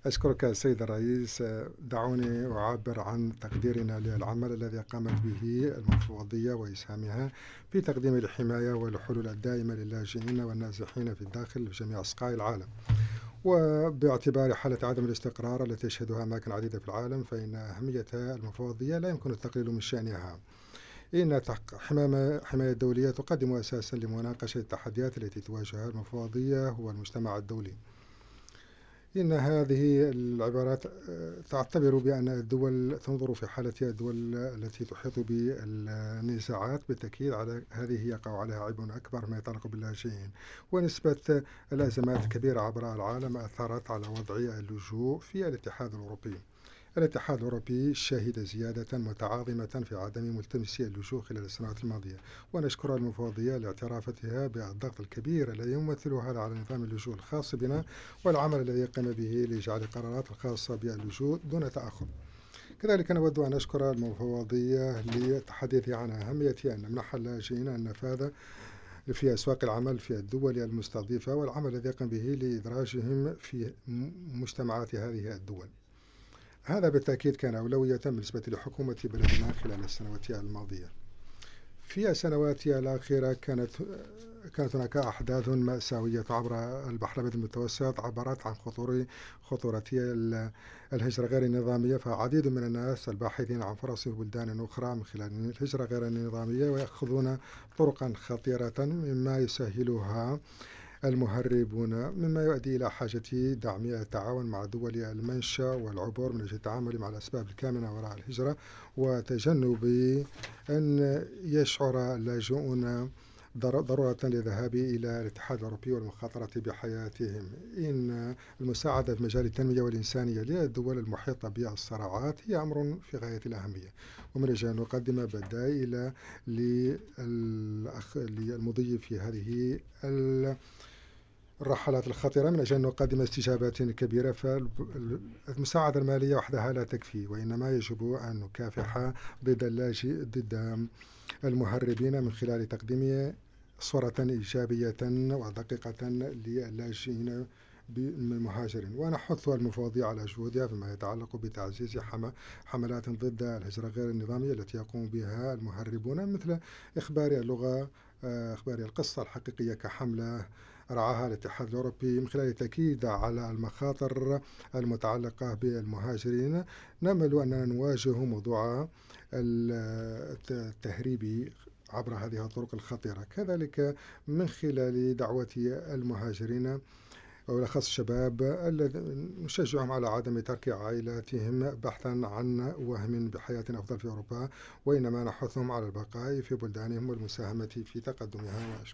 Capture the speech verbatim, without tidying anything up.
أشكرك سيد الرئيس. دعوني أعبر عن تقديرنا للعمل الذي قامت به المفوضية وإسهامها في تقديم الحماية والحلول الدائمة للاجئين والنازحين في الداخل في جميع أصقاع العالم. وباعتبار حالة عدم الاستقرار التي تشهدها أماكن عديدة في العالم، فإن أهمية المفوضية لا يمكن التقليل من شأنها. إن الحماية الدولية تقدم أساسا لمناقشة التحديات التي تواجهها المفوضية والمجتمع الدولي. إن هذه العبارات تعتبر بأن الدول تنظر في حالة الدول التي تحيط بالنزاعات. بالتأكيد على هذه يقع عليها عبء أكبر ما يتعلق باللاجئين، ونسبة الأزمات الكبيرة عبر العالم أثرت على وضع اللجوء في الاتحاد الأوروبي. الاتحاد الأوروبي شهد زيادة متعاظمة في عدم ملتمسي اللجوء خلال السنوات الماضية، ونشكر المفوضية لاعترافتها بالضغط الكبير الذي يمثله هذا على نظام اللجوء الخاص بنا، والعمل الذي قام به لجعل القرارات الخاصة باللجوء دون تأخر. كذلك نود أن أشكر المفوضية للتحديث عن أهمية أن نمنح اللاجئين النفاذ في أسواق العمل في الدول المستضيفة، والعمل الذي قام به لإدراجهم في مجتمعات هذه الدول. هذا بالتأكيد كان أولوية بالنسبة لحكومة بلدنا خلال السنوات الماضية. في السنوات الأخيرة كانت كانت هناك أحداث مأساوية عبر البحر الأبيض المتوسط عبرت عن خطور خطورة الهجرة غير النظامية، فعديد من الناس الباحثين عن فرص في بلدان أخرى من خلال الهجرة غير النظامية، ويأخذون طرقا خطيرة مما يسهلها المهربون، مما يؤدي إلى حاجة دعم التعاون مع دول المنشأ والعبور من أجل التعامل مع الأسباب الكامنة وراء الهجرة، وتجنب أن يشعر اللاجئون ضرورة للذهاب إلى الاتحاد الأوروبي والمخاطرة بحياتهم. إن المساعدة في مجال التنمية والإنسانية للدول المحيطة بالصراعات هي أمر في غاية الأهمية، ومن أجل أن نقدم بدائل للمضي في هذه الرحلات الخطيرة، من أجل أن نقدم استجابات كبيرة. فالمساعدة المالية وحدها لا تكفي، وإنما يجب أن نكافح ضد اللاجئ ضد المهربين من خلال تقديم صورة إيجابية ودقيقة للاجئين بالمهاجرين، ونحث المفوضية على جهودها فيما يتعلق بتعزيز حملات ضد الهجرة غير النظامية التي يقوم بها المهربون، مثل إخبار اللغة إخبار القصة الحقيقية كحملة رعاها الاتحاد الأوروبي من خلال التأكيد على المخاطر المتعلقة بالمهاجرين. نأمل أننا نواجه موضوع التهريب عبر هذه الطرق الخطيرة، كذلك من خلال دعوة المهاجرين وبالأخص الشباب الذين نشجعهم على عدم ترك عائلاتهم بحثا عن وهم بحياة أفضل في أوروبا، وإنما نحثهم على البقاء في بلدانهم والمساهمة في تقدمها.